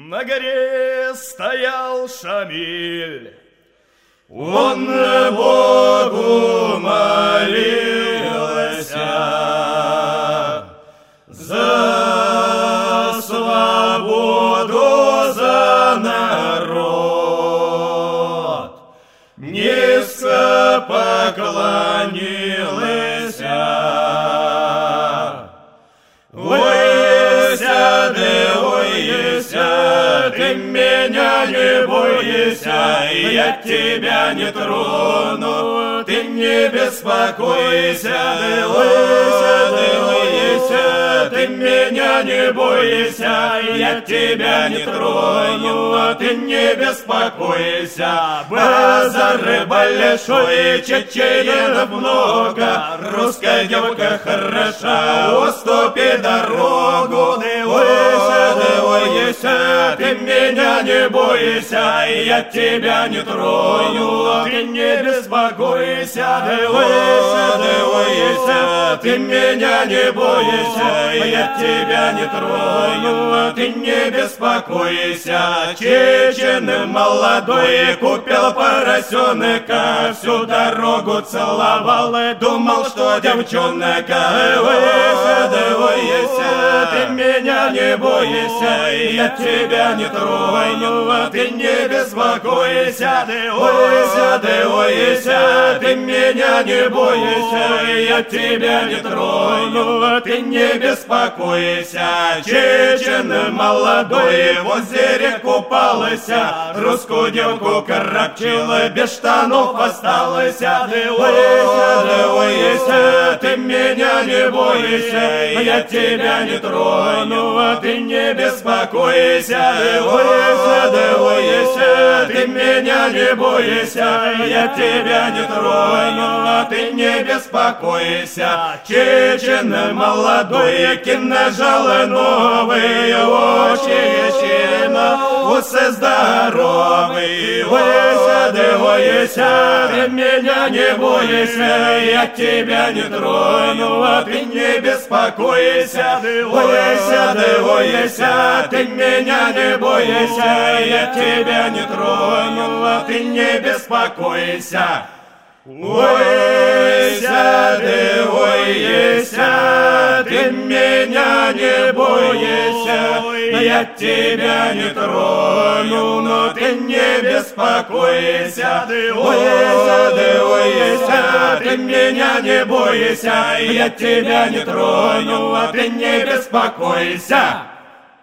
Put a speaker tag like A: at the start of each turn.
A: На горе стоял Шамиль,
B: он Богу молился за свободу, за народ. Низко поклонился. Ойся, да ойся, ты меня не бойся, я тебя не трону, ты не беспокойся, да ойся, ты меня не бойся, я тебя не трону, ты не беспокойся. Базар большой, чеченцев много, русская девка хороша, уступи дорогу. Ойся, ты меня не бойся, я тебя не трону, ты не беспокойся. Ойся, ты меня не бойся, я тебя не трону, ты не беспокойся. Чечен молодой купил поросенка, всю дорогу целовал, думал, что девчонка. Ойся, ты меня не бойся, я тебя не трону, ты не беспокойся. Ойся, ты меня не бойся, я тебя не трону, ты не беспокойся. Чечен молодой в озере купался, русскую девку коробчила, без штанов осталась. Ойся, ты меня не бойся, я тебя не трону, ты не беспокойся. Ойся, ты меня не бойся, я тебя не трону, ты не беспокойся. Чечен молодой кинжал новый, очень усы здоровый. Ойся, ты меня не бойся, я тебя не трону, ты не беспокойся. Ойся, ты меня не бойся, я тебя не трону, ты не беспокойся. Ойся, ты меня не бойся, я тебя не трону, но ты не беспокойся. Ойся, ты меня не бойся, я тебя не трону, ты не беспокойся.